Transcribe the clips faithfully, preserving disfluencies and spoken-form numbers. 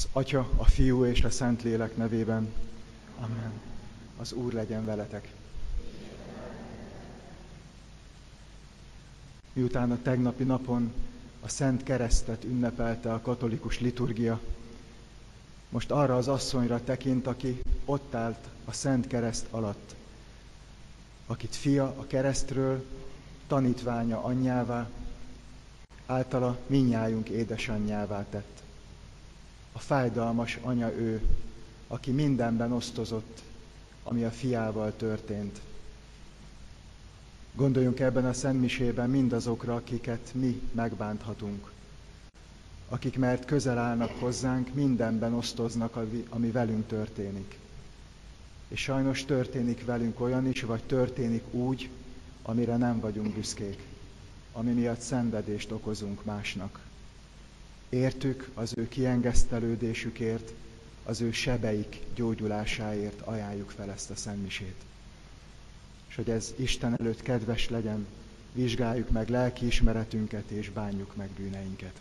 Az Atya, a Fiú és a Szentlélek nevében. Amen. Az Úr legyen veletek. Miután a tegnapi napon a Szent Keresztet ünnepelte a katolikus liturgia, most arra az asszonyra tekint, aki ott állt a Szent Kereszt alatt, akit fia a keresztről, tanítványa anyjává, általa mindnyájunk édesanyjává tett. A fájdalmas anya ő, aki mindenben osztozott, ami a fiával történt. Gondoljunk ebben a szentmisében mindazokra, akiket mi megbánthatunk, akik mert közel állnak hozzánk, mindenben osztoznak, ami velünk történik. És sajnos történik velünk olyan is, vagy történik úgy, amire nem vagyunk büszkék, ami miatt szenvedést okozunk másnak. Értük, az ő kiengesztelődésükért, az ő sebeik gyógyulásáért ajánljuk fel ezt a szentmisét. És hogy ez Isten előtt kedves legyen, vizsgáljuk meg lelkiismeretünket és bánjuk meg bűneinket.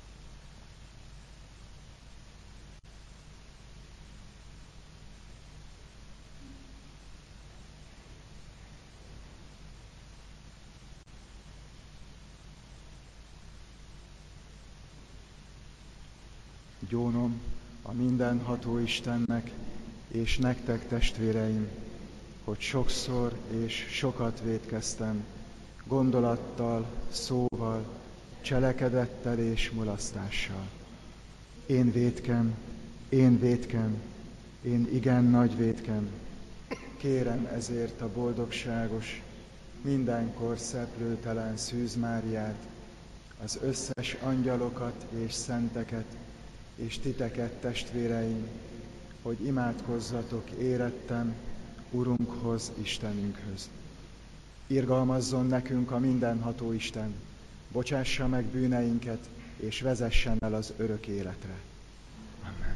Gyónom a mindenható Istennek, és nektek, testvéreim, hogy sokszor és sokat vétkeztem, gondolattal, szóval, cselekedettel és mulasztással. Én vétkem, én vétkem, én igen nagy vétkem. Kérem ezért a boldogságos, mindenkor szeplőtelen Szűz Máriát, az összes angyalokat és szenteket, és titeket, testvéreim, hogy imádkozzatok érettem Urunkhoz, Istenünkhöz. Irgalmazzon nekünk a mindenható Isten, bocsássa meg bűneinket, és vezessen el az örök életre. Amen.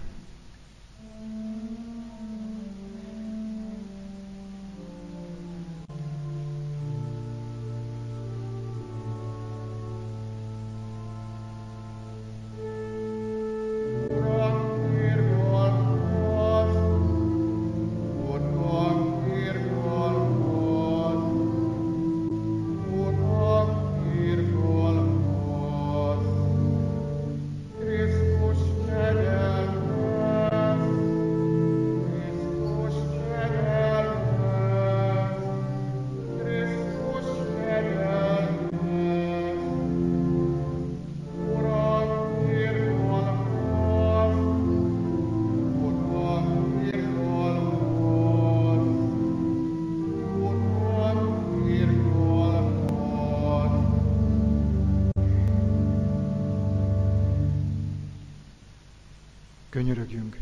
Könyörögjünk.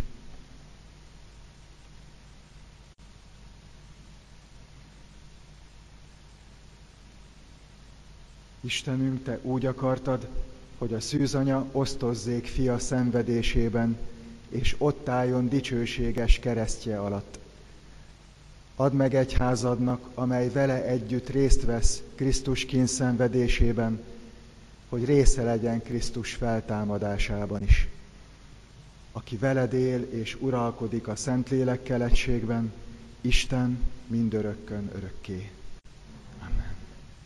Istenünk, Te úgy akartad, hogy a szűzanya osztozzék fia szenvedésében, és ott álljon dicsőséges keresztje alatt. Add meg egyházadnak, amely vele együtt részt vesz Krisztus kínszenvedésében, hogy része legyen Krisztus feltámadásában is. Aki veled él és uralkodik a Szentlélekkel egységben, Isten mindörökkön örökké. Amen.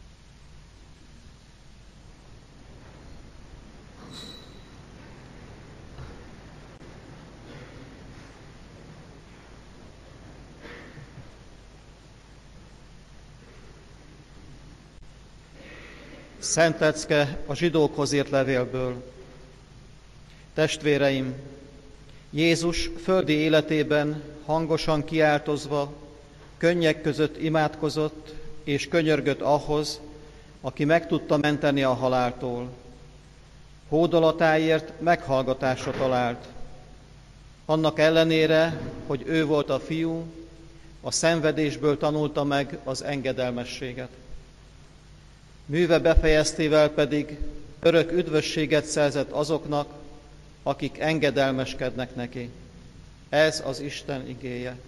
Szent lecke a zsidókhoz írt levélből. Testvéreim, Jézus földi életében hangosan kiáltozva, könnyek között imádkozott és könyörgött ahhoz, aki meg tudta menteni a haláltól. Hódolatáért meghallgatásra talált. Annak ellenére, hogy ő volt a fiú, a szenvedésből tanulta meg az engedelmességet. Műve befejeztével pedig örök üdvösséget szerzett azoknak, akik engedelmeskednek neki. Ez az Isten igéje.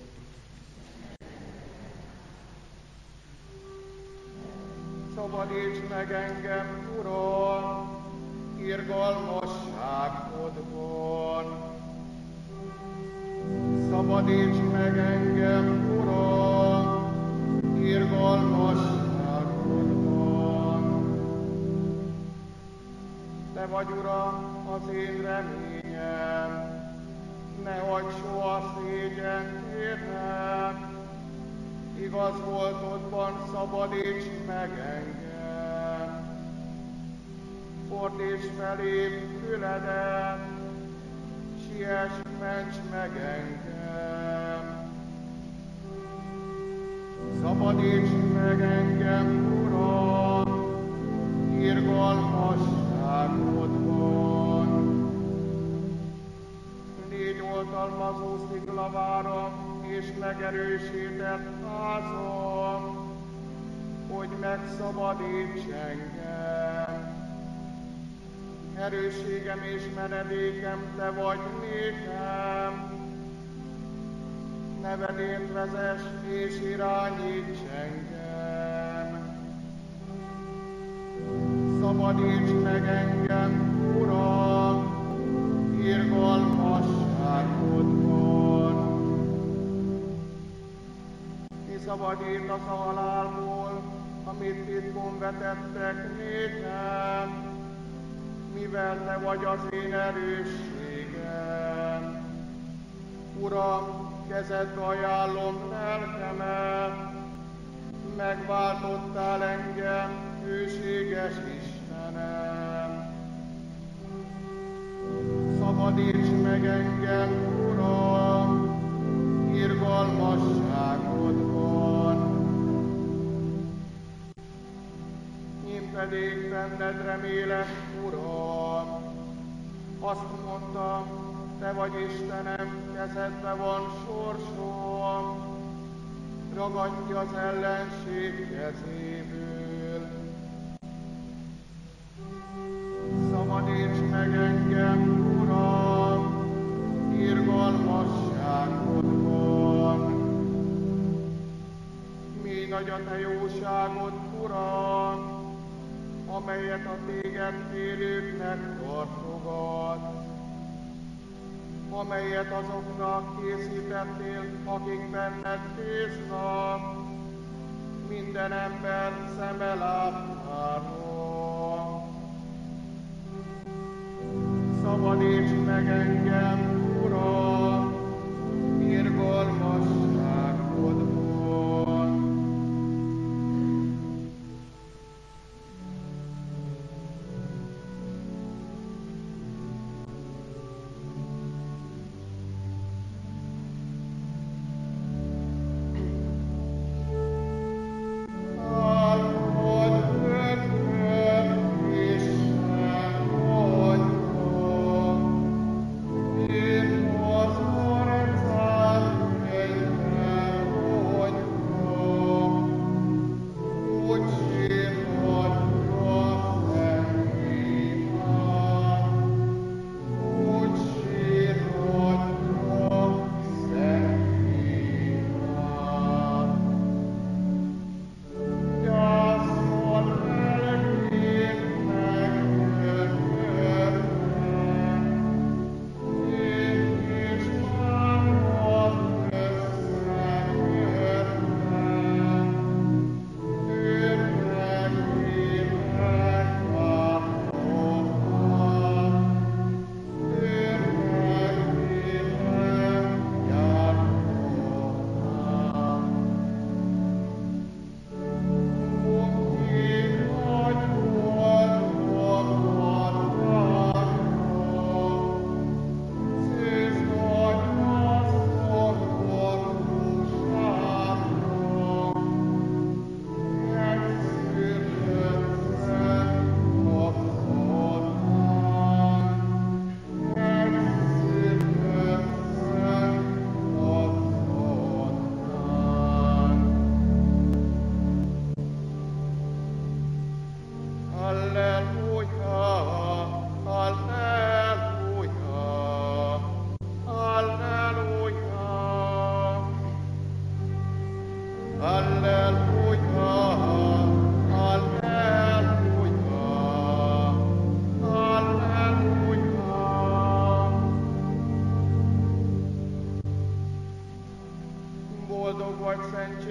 Szabadíts meg engem, Uram, irgalmasságodban, Szabadíts meg engem, Uram, irgalmasságodban. Te vagy, Uram, az én reményem, ne hagyd soha szégyent érnem, igaz voltodban szabadíts meg engem. Fordíts felém füledet, siess, ments meg engem. Szabadíts meg engem, Uram, irgalmasságodban. Légy oltalmazó sziklaváram és megerősített házam, hogy megszabadíts engem. Erősségem és menedékem te vagy nékem, nevedét vezess és irányíts engem. Szabadíts meg engem, Uram, irgalmasságodban. Kiszabadítasz a halálból, amit titkon vetettek nékem, mivel te vagy az én erősségem. Uram, kezedbe ajánlom lelkemet, megváltottál engem, hőséges Istenem. Szabadíts meg engem, Uram, irgalmasságodban. Én pedig benned remélek, Uram. Azt mondtam, te vagy Istenem, kezedbe van sorsom, ragadj az ellenség kezéből. Szabadíts meg engem, Uram, irgalmasságodban. Mi nagy a te jóságod, Uram, amelyet a téged félőknek tartogat, amelyet azoknak készítettél, akik benned bíznak, minden ember szeme láttára. Szabadíts meg engem, Uram, irgalmasságodban. Yeah.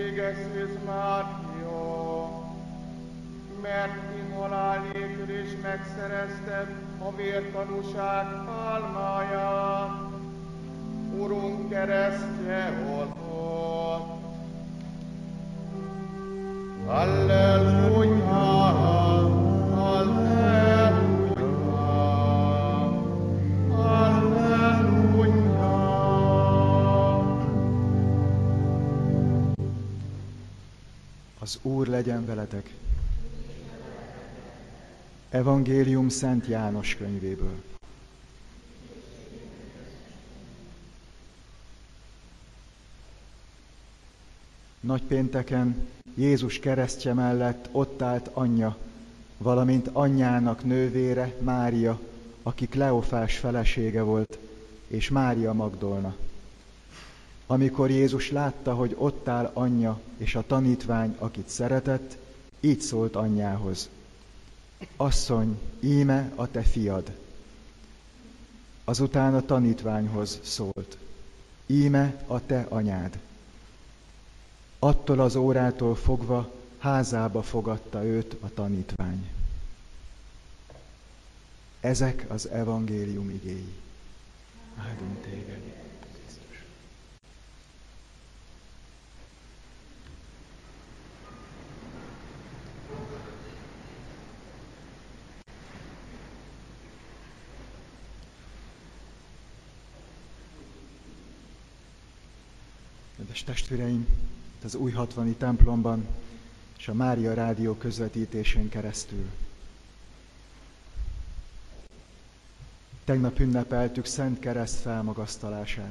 Végezzéz már, jó, mert immorál nélkül is megszerezted a vértanúság álmáját. Urunk keresztje hozott. Halleluja, halleluja, halleluja. Az Úr legyen veletek. Evangélium Szent János könyvéből. Nagypénteken Jézus keresztje mellett ott állt anyja, valamint anyjának nővére, Mária, aki Kleofás felesége volt, és Mária Magdolna. Amikor Jézus látta, hogy ott áll anyja és a tanítvány, akit szeretett, így szólt anyjához: Asszony, íme a te fiad. Azután a tanítványhoz szólt: Íme a te anyád. Attól az órától fogva házába fogadta őt a tanítvány. Ezek az evangélium igéi. Áldunk téged, Krisztus. Kedves testvéreim, az Újhatvani templomban és a Mária Rádió közvetítésén keresztül. Tegnap ünnepeltük Szent Kereszt felmagasztalását.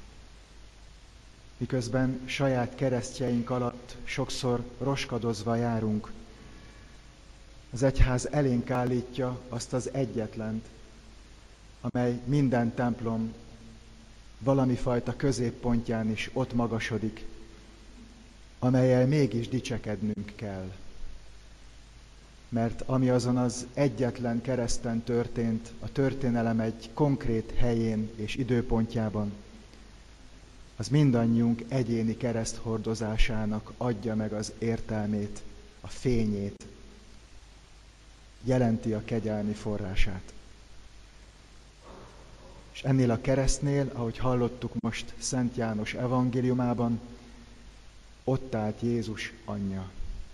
Miközben saját keresztjeink alatt sokszor roskadozva járunk, az egyház elénk állítja azt az egyetlent, amely minden templom valami fajta középpontján is ott magasodik, amellyel mégis dicsekednünk kell. Mert ami azon az egyetlen kereszten történt, a történelem egy konkrét helyén és időpontjában, az mindannyiunk egyéni kereszthordozásának adja meg az értelmét, a fényét, jelenti a kegyelmi forrását. És ennél a keresztnél, ahogy hallottuk most Szent János evangéliumában, ott állt Jézus anyja.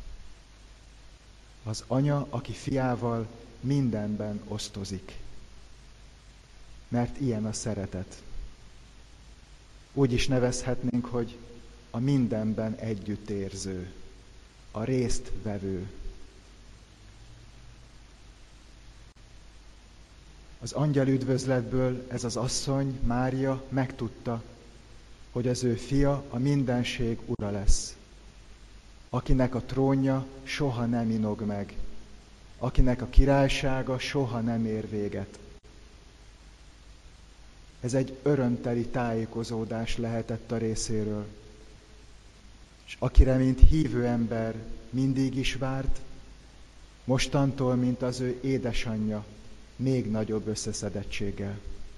Az anya, aki fiával mindenben osztozik. Mert ilyen a szeretet. Úgy is nevezhetnénk, hogy a mindenben együttérző, a résztvevő. Az angyal üdvözletből ez az asszony, Mária megtudta, hogy az ő fia a mindenség ura lesz, akinek a trónja soha nem inog meg, akinek a királysága soha nem ér véget. Ez egy örömteli tájékozódás lehetett a részéről, és akire, mint hívő ember mindig is várt, mostantól, mint az ő édesanyja, még nagyobb összeszedettséggel.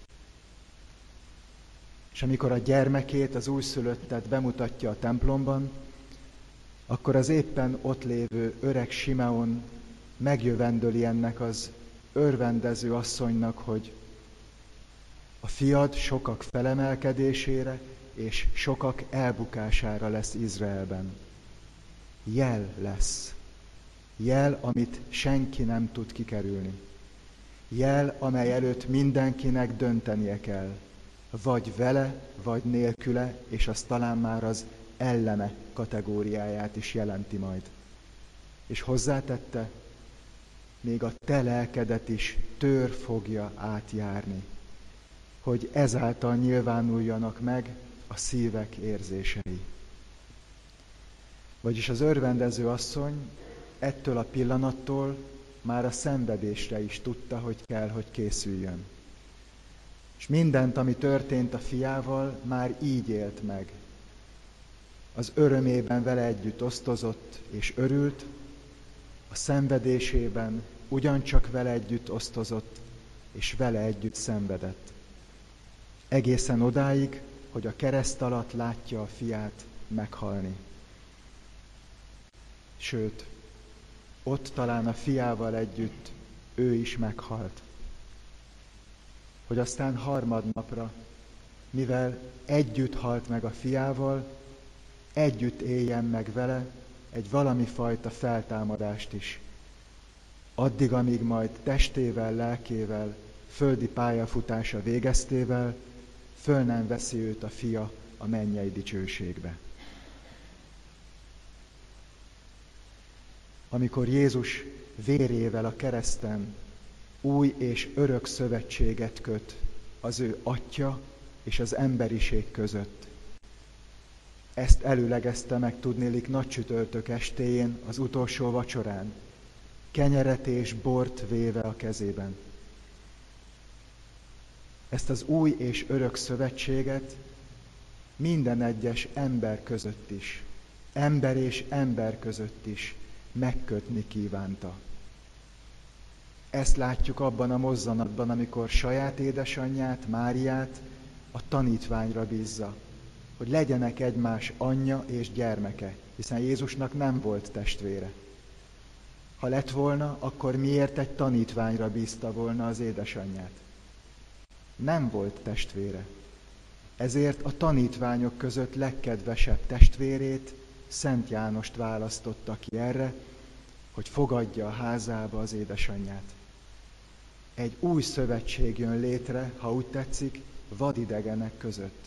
És amikor a gyermekét, az újszülöttet bemutatja a templomban, akkor az éppen ott lévő öreg Simeon megjövendöli ennek az örvendező asszonynak, hogy a fiad sokak felemelkedésére és sokak elbukására lesz Izraelben. Jel lesz. Jel, amit senki nem tud kikerülni. Jel, amely előtt mindenkinek döntenie kell. Vagy vele, vagy nélküle, és az talán már az ellene kategóriáját is jelenti majd. És hozzátette, még a te lelkedet is tőr fogja átjárni, hogy ezáltal nyilvánuljanak meg a szívek érzései. Vagyis az örvendező asszony ettől a pillanattól már a szenvedésre is tudta, hogy kell, hogy készüljön. És mindent, ami történt a fiával, már így élt meg. Az örömében vele együtt osztozott és örült, a szenvedésében ugyancsak vele együtt osztozott, és vele együtt szenvedett. Egészen odáig, hogy a kereszt alatt látja a fiát meghalni. sőt, ott talán a fiával együtt ő is meghalt. Hogy aztán harmadnapra, mivel együtt halt meg a fiával, együtt éljen meg vele egy valami fajta feltámadást is. Addig, amíg majd testével, lelkével, földi pályafutása végeztével, föl nem veszi őt a fia a mennyei dicsőségbe. Amikor Jézus vérével a kereszten új és örök szövetséget köt az ő Atya és az emberiség között. Ezt előlegezte meg tudnélik nagycsütörtök estéjén az utolsó vacsorán, kenyeret és bort véve a kezében. Ezt az új és örök szövetséget minden egyes ember között is, ember és ember között is megkötni kívánta. Ezt látjuk abban a mozzanatban, amikor saját édesanyját, Máriát a tanítványra bízza, hogy legyenek egymás anyja és gyermeke, hiszen Jézusnak nem volt testvére. Ha lett volna, akkor miért egy tanítványra bízta volna az édesanyját? Nem volt testvére. Ezért a tanítványok között legkedvesebb testvérét, Szent Jánost választotta ki erre, hogy fogadja a házába az édesanyját. Egy új szövetség jön létre, ha úgy tetszik, vadidegenek között.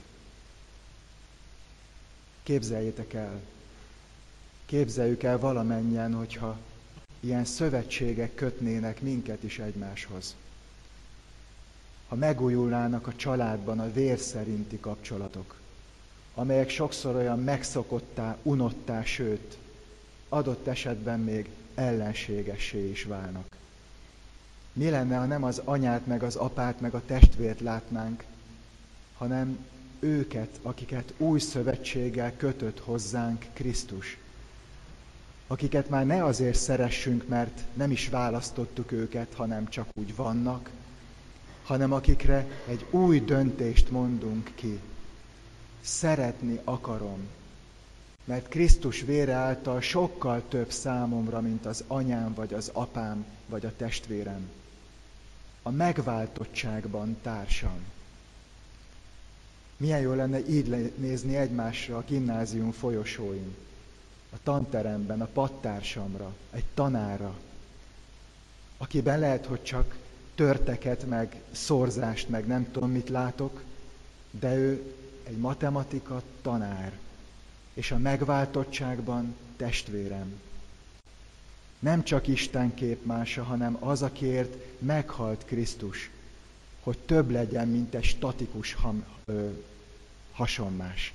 Képzeljétek el, képzeljük el valamennyien, hogyha ilyen szövetségek kötnének minket is egymáshoz. Ha megújulnának a családban a vér szerinti kapcsolatok, amelyek sokszor olyan megszokottá, unottá, sőt, adott esetben még ellenségessé is válnak. Mi lenne, ha nem az anyát, meg az apát, meg a testvért látnánk, hanem őket, akiket új szövetséggel kötött hozzánk Krisztus. Akiket már ne azért szeressünk, mert nem is választottuk őket, hanem csak úgy vannak, hanem akikre egy új döntést mondunk ki. Szeretni akarom, mert Krisztus vére által sokkal több számomra, mint az anyám, vagy az apám, vagy a testvérem. A megváltottságban társam. Milyen jó lenne így nézni egymásra a gimnázium folyosóin, a tanteremben, a padtársamra, egy tanárra, akiben lehet, hogy csak törteket, meg szorzást, meg nem tudom mit látok, de ő egy matematika tanár, és a megváltottságban testvérem. Nem csak Isten képmása, hanem az, akiért meghalt Krisztus, hogy több legyen, mint egy statikus ham, ö, hasonmás.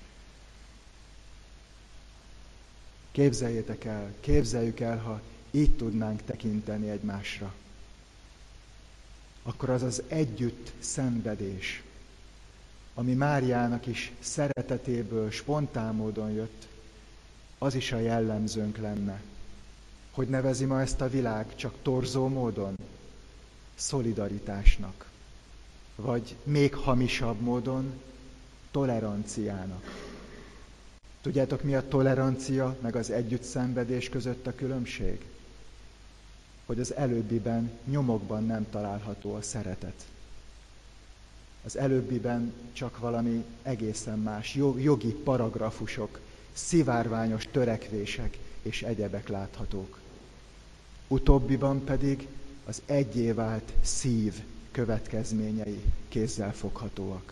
Képzeljétek el, képzeljük el, ha így tudnánk tekinteni egymásra. Akkor az az együtt szenvedés, ami Máriának is szeretetéből, spontán módon jött, az is a jellemzőnk lenne. Hogy nevezi ma ezt a világ csak torzó módon? Szolidaritásnak. Vagy még hamisabb módon toleranciának. Tudjátok, mi a tolerancia meg az együttszenvedés között a különbség? Hogy az előbbiben nyomokban nem található a szeretet. Az előbbiben csak valami egészen más, jogi paragrafusok, szivárványos törekvések és egyebek láthatók. Utóbbiban pedig az egyé vált szív következményei kézzelfoghatóak.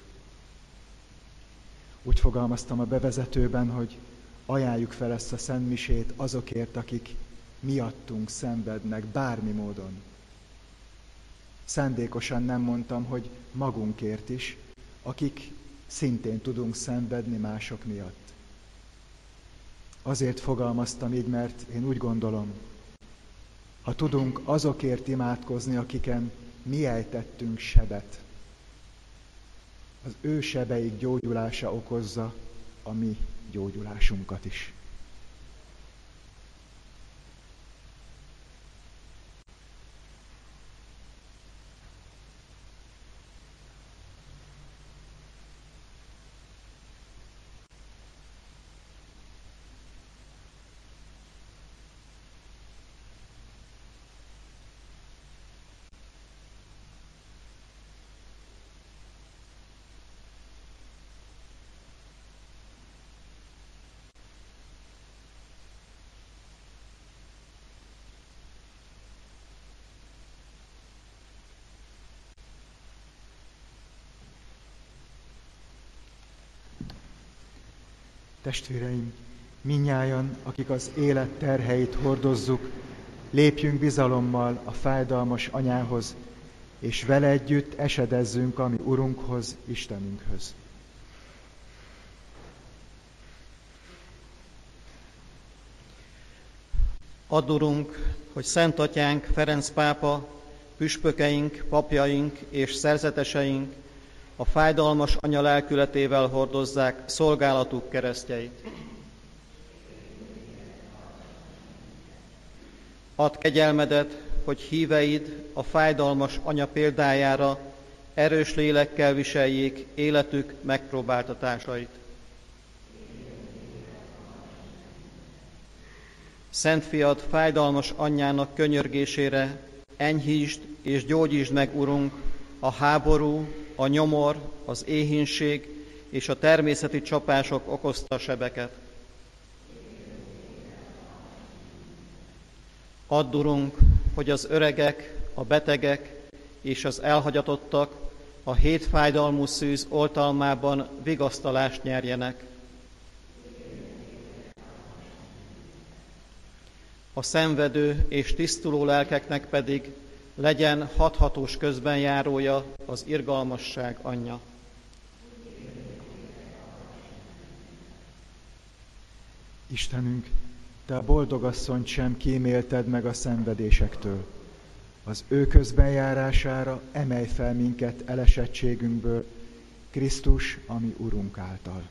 Úgy fogalmaztam a bevezetőben, hogy ajánljuk fel ezt a szentmisét azokért, akik miattunk szenvednek bármi módon. Szándékosan nem mondtam, hogy magunkért is, akik szintén tudunk szenvedni mások miatt. Azért fogalmaztam így, mert én úgy gondolom, ha tudunk azokért imádkozni, akiken mi ejtettünk sebet, az ő sebeik gyógyulása okozza a mi gyógyulásunkat is. Testvéreim, mindnyájan, akik az élet terheit hordozzuk, lépjünk bizalommal a fájdalmas anyához, és vele együtt esedezzünk a mi Urunkhoz, Istenünkhöz. Add, Urunk, hogy Szent Atyánk, Ferenc pápa, püspökeink, papjaink és szerzeteseink a fájdalmas anya lelkületével hordozzák szolgálatuk keresztjeit. Add kegyelmedet, hogy híveid a fájdalmas anya példájára erős lélekkel viseljék életük megpróbáltatásait. Szent Fiad fájdalmas anyjának könyörgésére enyhítsd és gyógyítsd meg, Urunk, a háború, a nyomor, az éhínség és a természeti csapások okozta sebeket. Add, Urunk, hogy az öregek, a betegek és az elhagyatottak a hét fájdalmú szűz oltalmában vigasztalást nyerjenek. A szenvedő és tisztuló lelkeknek pedig legyen hathatós közbenjárója az irgalmasság anyja. Istenünk, Te a boldogasszonyt sem kímélted meg a szenvedésektől. Az ő közbenjárására emelj fel minket elesettségünkből, Krisztus, a mi Urunk által.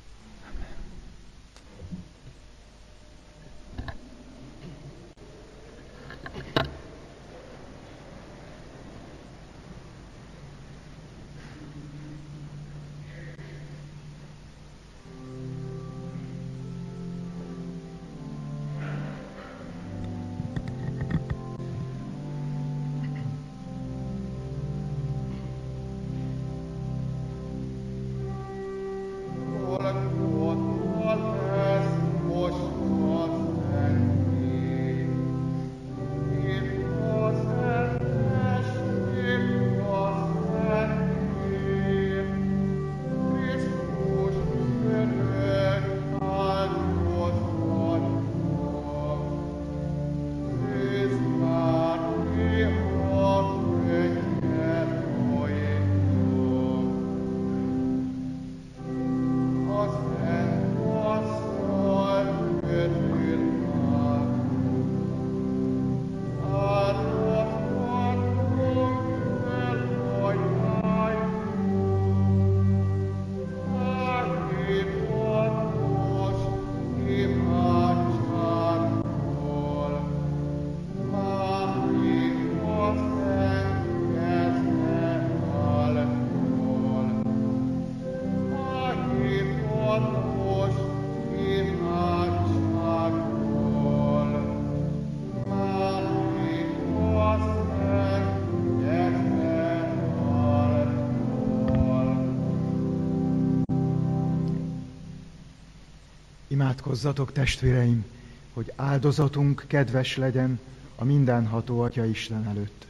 Imádkozzatok, testvéreim, hogy áldozatunk kedves legyen a mindenható Atya Isten előtt.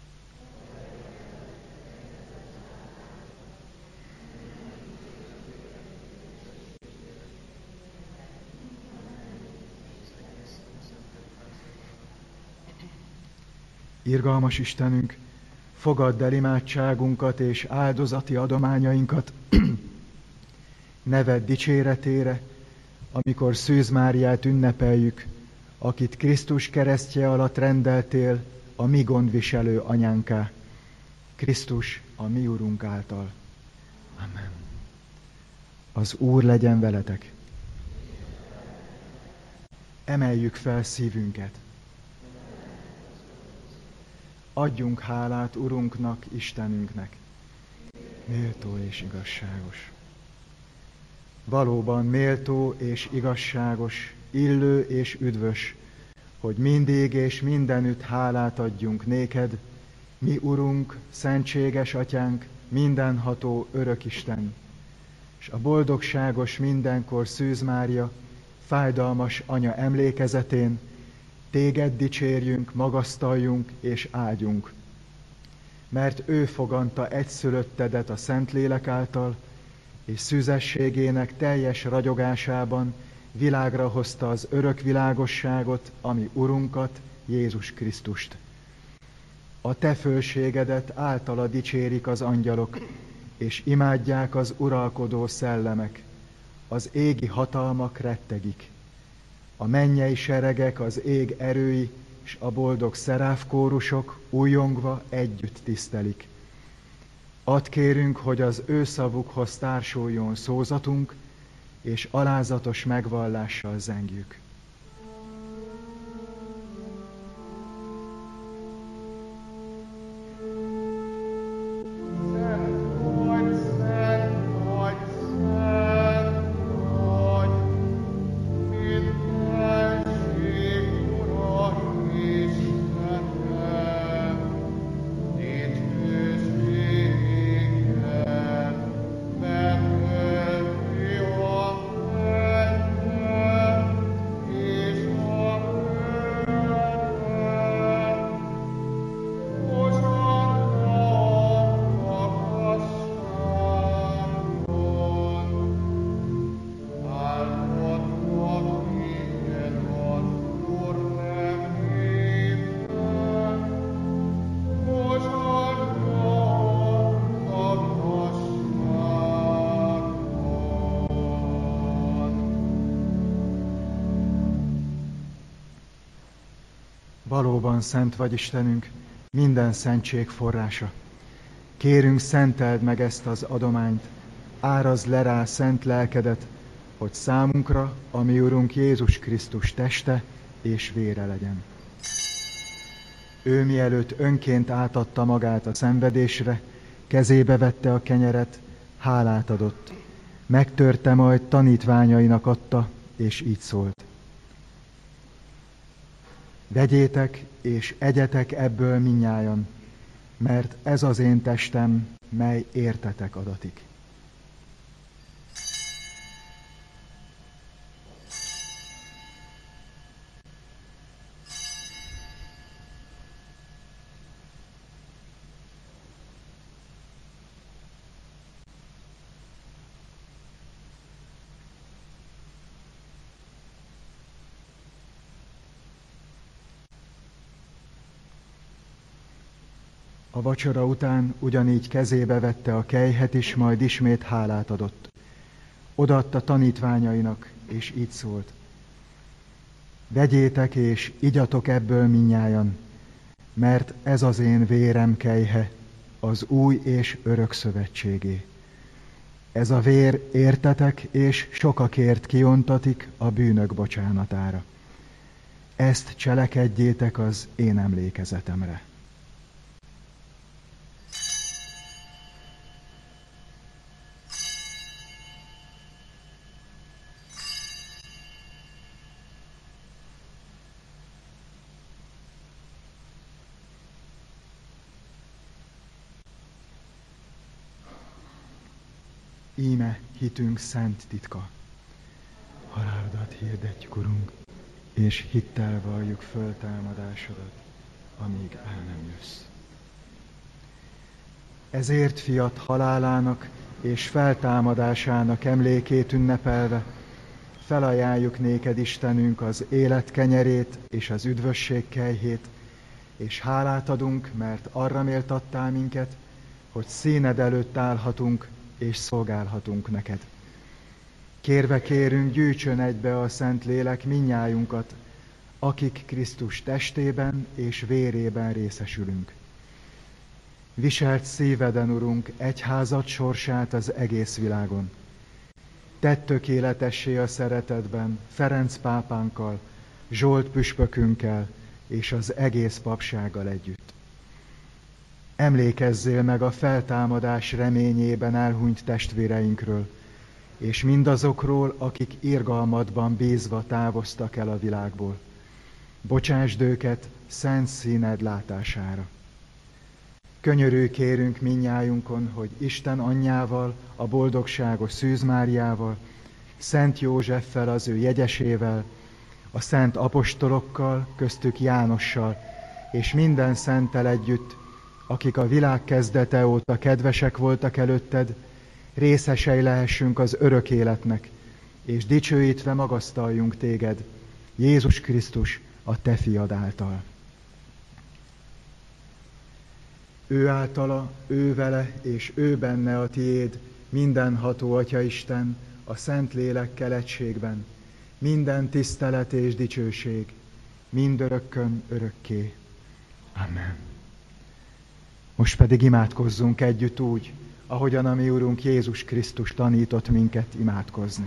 Irgalmas Istenünk, fogadd el imádságunkat és áldozati adományainkat neved dicséretére, amikor Szűz Máriát ünnepeljük, akit Krisztus keresztje alatt rendeltél a mi gondviselő anyánká, Krisztus a mi Urunk által. Amen. Az Úr legyen veletek. Emeljük fel szívünket. Adjunk hálát Urunknak, Istenünknek. Méltó és igazságos. Valóban méltó és igazságos, illő és üdvös, hogy mindig és mindenütt hálát adjunk néked, mi Urunk, szentséges Atyánk, mindenható Örökisten, és a boldogságos mindenkor Szűz Mária, fájdalmas anya emlékezetén téged dicsérjünk, magasztaljunk és áldjunk. Mert ő foganta egyszülöttedet a Szentlélek által, és szűzességének teljes ragyogásában világra hozta az örök világosságot, ami Urunkat, Jézus Krisztust. A te fölségedet általa dicsérik az angyalok, és imádják az uralkodó szellemek. Az égi hatalmak rettegik. A mennyei seregek, az ég erői, és a boldog szeráfkórusok újongva együtt tisztelik. Add kérünk, hogy az ő szavukhoz társuljon szózatunk, és alázatos megvallással zengjük. Valóban szent vagy Istenünk, minden szentség forrása. Kérünk, szenteld meg ezt az adományt, árazd le rá szent lelkedet, hogy számunkra a mi Urunk Jézus Krisztus teste és vére legyen. Ő mielőtt önként átadta magát a szenvedésre, kezébe vette a kenyeret, hálát adott. Megtörte, majd tanítványainak adta, és így szólt. Vegyétek és egyetek ebből mindnyájan, mert ez az én testem, mely értetek adatik. A vacsora után ugyanígy kezébe vette a kelyhet is, majd ismét hálát adott. Odaadta tanítványainak, és így szólt. Vegyétek és igyatok ebből mindnyájan, mert ez az én vérem kelyhe, az új és örök szövetségé. Ez a vér értetek és sokakért kiontatik a bűnök bocsánatára. Ezt cselekedjétek az én emlékezetemre. Íme hitünk szent titka. Halálodat hirdetjük, Urunk, és hittel valljuk föltámadásodat, amíg el nem jössz. Ezért fiat halálának és feltámadásának emlékét ünnepelve felajánljuk néked, Istenünk, az élet kenyerét és az üdvösség kelyhét, és hálát adunk, mert arra méltattál minket, hogy színed előtt állhatunk, és szolgálhatunk neked. Kérve kérünk, gyűjtsön egybe a Szent Lélek mindnyájunkat, akik Krisztus testében és vérében részesülünk. Viselt szíveden, Urunk, egyházad sorsát az egész világon. Tedd tökéletessé a szeretetben Ferenc pápánkkal, Zsolt püspökünkkel és az egész papsággal együtt. Emlékezzél meg a feltámadás reményében elhunyt testvéreinkről, és mindazokról, akik irgalmadban bízva távoztak el a világból. Bocsásd őket szent színed látására. Könyörülj kérünk mindnyájunkon, hogy Isten anyjával, a boldogságos Szűz Máriával, Szent Józseffel, az ő jegyesével, a szent apostolokkal, köztük Jánossal, és minden szenttel együtt, akik a világ kezdete óta kedvesek voltak előtted, részesei lehessünk az örök életnek, és dicsőítve magasztaljunk téged, Jézus Krisztus, a te fiad által. Ő általa, ő vele, és ő benne a tiéd, mindenható Atyaisten, a Szent Lélekkel egységben, minden tisztelet és dicsőség, mindörökkön örökké. Amen. Most pedig imádkozzunk együtt úgy, ahogyan a mi Urunk Jézus Krisztus tanított minket imádkozni.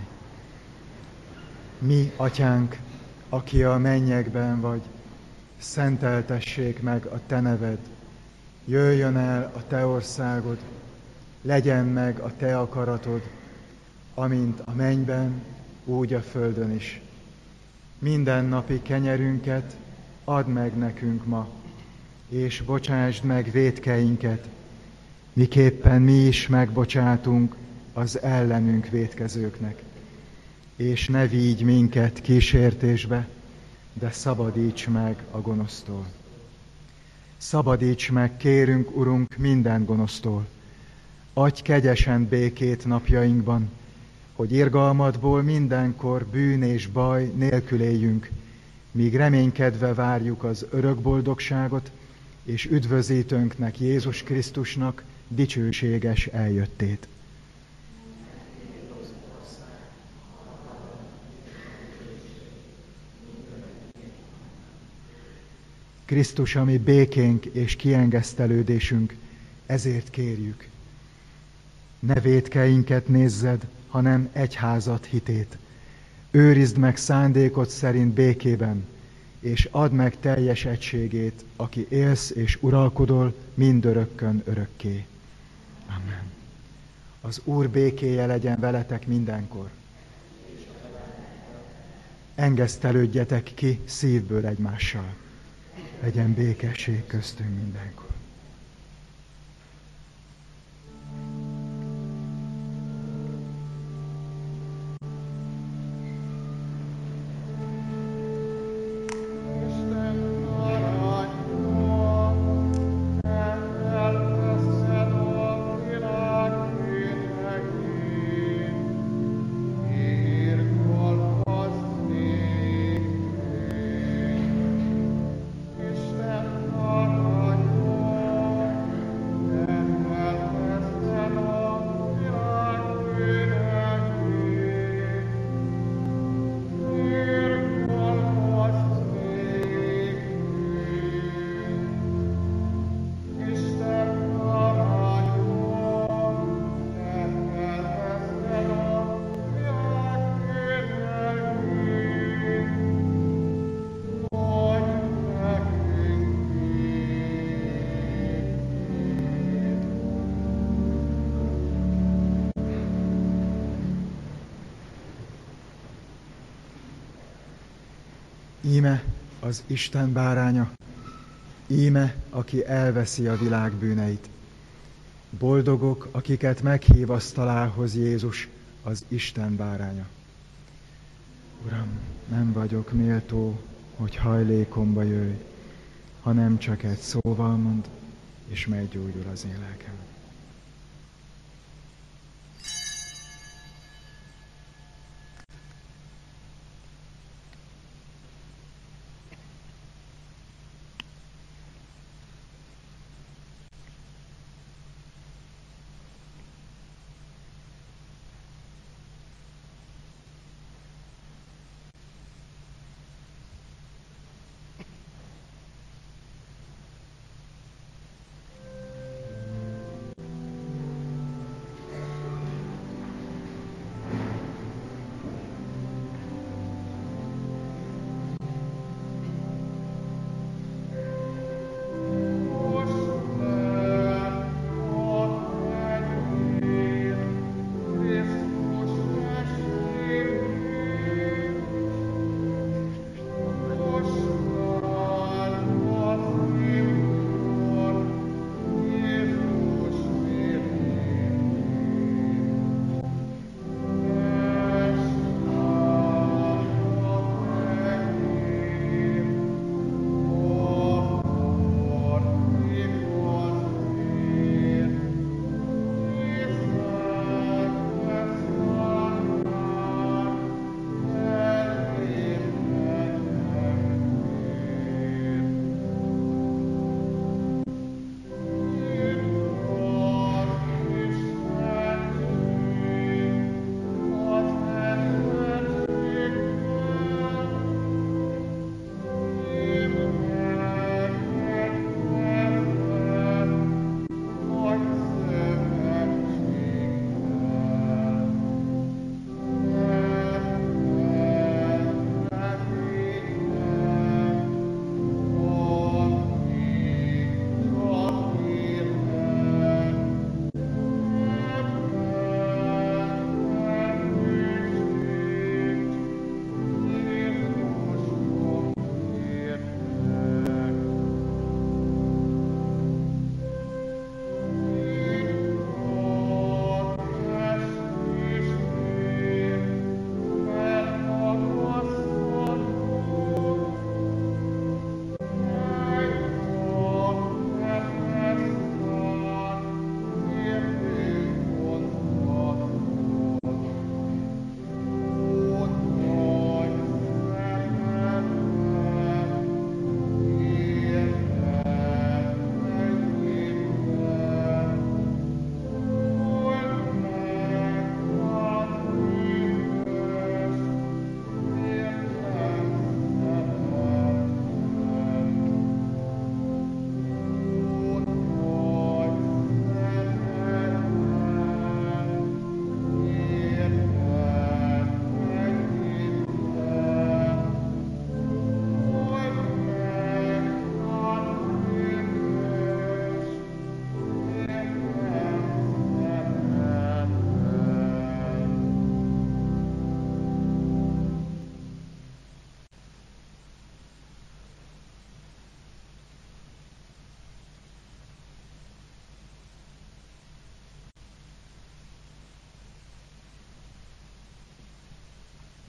Mi, Atyánk, aki a mennyekben vagy, szenteltessék meg a te neved, jöjjön el a te országod, legyen meg a te akaratod, amint a mennyben, úgy a földön is. Mindennapi kenyerünket add meg nekünk ma, és bocsásd meg vétkeinket, miképpen mi is megbocsátunk az ellenünk vétkezőknek. És ne vigy minket kísértésbe, de szabadíts meg a gonosztól. Szabadíts meg, kérünk, Urunk, minden gonosztól. Adj kegyesen békét napjainkban, hogy irgalmadból mindenkor bűn és baj nélkül éljünk, míg reménykedve várjuk az örök boldogságot, és üdvözítőnknek, Jézus Krisztusnak dicsőséges eljöttét. Krisztus, ami békénk és kiengesztelődésünk, ezért kérjük. Ne vétkeinket nézzed, hanem egyházat hitét. Őrizd meg szándékod szerint békében, és add meg teljes egységét, aki élsz és uralkodol mindörökkön örökké. Amen. Az Úr békéje legyen veletek mindenkor. Engesztelődjetek ki szívből egymással. Legyen békesség köztünk mindenkor. Íme az Isten báránya, íme, aki elveszi a világ bűneit. Boldogok, akiket meghív asztalához Jézus, az Isten báránya. Uram, nem vagyok méltó, hogy hajlékomba jöjj, hanem csak egy szóval mond, és meggyógyul az én lelkem.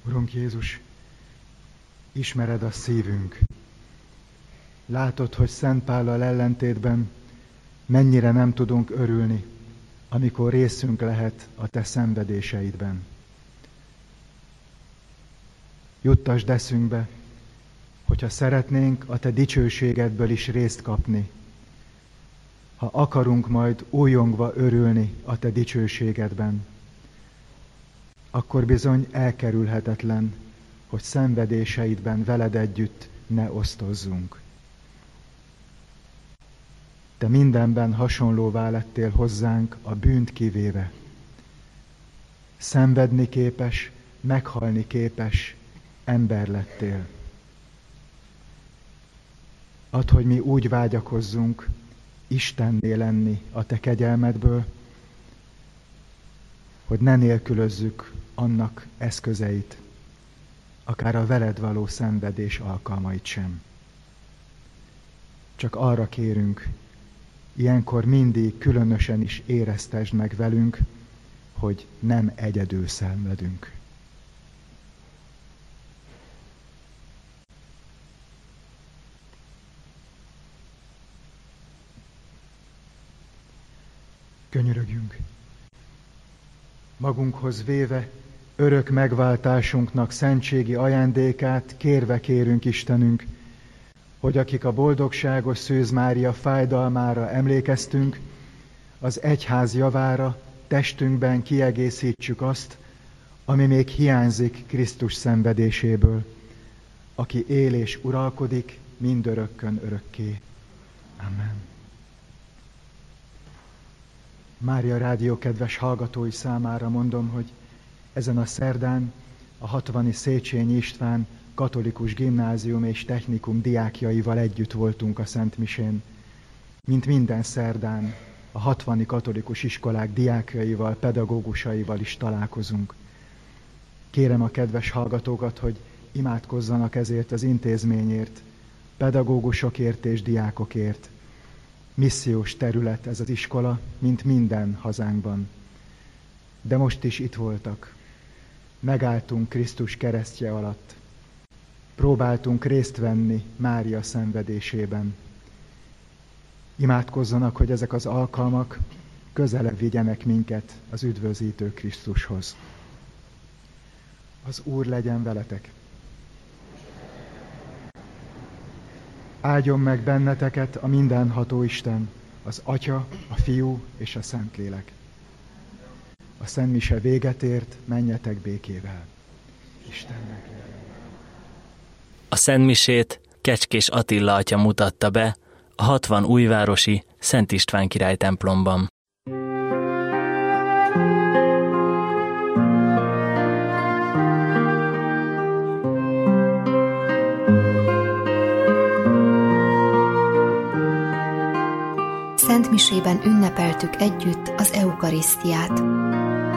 Urunk Jézus, ismered a szívünk. Látod, hogy Szent Pállal ellentétben mennyire nem tudunk örülni, amikor részünk lehet a Te szenvedéseidben. Juttasd eszünkbe, hogyha szeretnénk a Te dicsőségedből is részt kapni, ha akarunk majd újongva örülni a Te dicsőségedben, akkor bizony elkerülhetetlen, hogy szenvedéseidben veled együtt ne osztozzunk. Te mindenben hasonlóvá lettél hozzánk, a bűnt kivéve. Szenvedni képes, meghalni képes ember lettél. Add, hogy mi úgy vágyakozzunk Istenné lenni a Te kegyelmedből, hogy ne nélkülözzük annak eszközeit, akár a veled való szenvedés alkalmait sem. Csak arra kérünk, ilyenkor mindig különösen is éreztesd meg velünk, hogy nem egyedül szenvedünk. Könyörögjünk. Magunkhoz véve örök megváltásunknak szentségi ajándékát kérve kérünk Istenünk, hogy akik a boldogságos Szűz Mária fájdalmára emlékeztünk, az egyház javára testünkben kiegészítsük azt, ami még hiányzik Krisztus szenvedéséből, aki él és uralkodik mindörökkön örökké. Amen. Mária Rádió kedves hallgatói számára mondom, hogy ezen a szerdán a hatvani Széchenyi István Katolikus Gimnázium és Technikum diákjaival együtt voltunk a Szent Misén. Mint minden szerdán a hatvani katolikus iskolák diákjaival, pedagógusaival is találkozunk. Kérem a kedves hallgatókat, hogy imádkozzanak ezért az intézményért, pedagógusokért és diákokért. Missziós terület ez az iskola, mint minden hazánkban. De most is itt voltak. Megálltunk Krisztus keresztje alatt. Próbáltunk részt venni Mária szenvedésében. Imádkozzanak, hogy ezek az alkalmak közelebb vigyenek minket az üdvözítő Krisztushoz. Az Úr legyen veletek! Áldjon meg benneteket a mindenható Isten, az Atya, a Fiú és a Szentlélek. A Szent Mise véget ért, menjetek békével. Istennek. A Szent Misét Kecskés Attila atya mutatta be a hatvan újvárosi Szent István király templomban. Szent Misében ünnepeltük együtt az eukarisztiát.